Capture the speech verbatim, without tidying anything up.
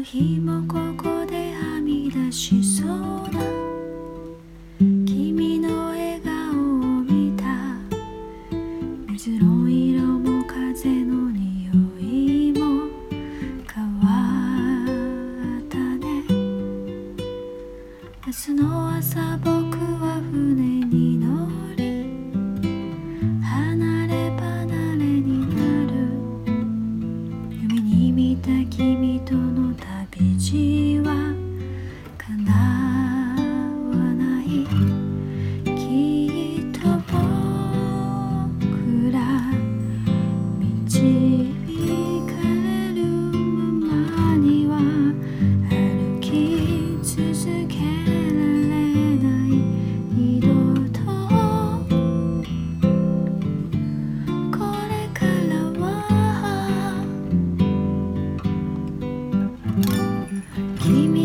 の日もここではみ出しそうな君の笑顔を見た。水の色も風の匂いも変わったね。明日の朝僕は船に乗り離れ離れになる。夢に見た君との旅路は叶わない。きっと僕ら導かれるままには歩き続けられない。二度とこれからは君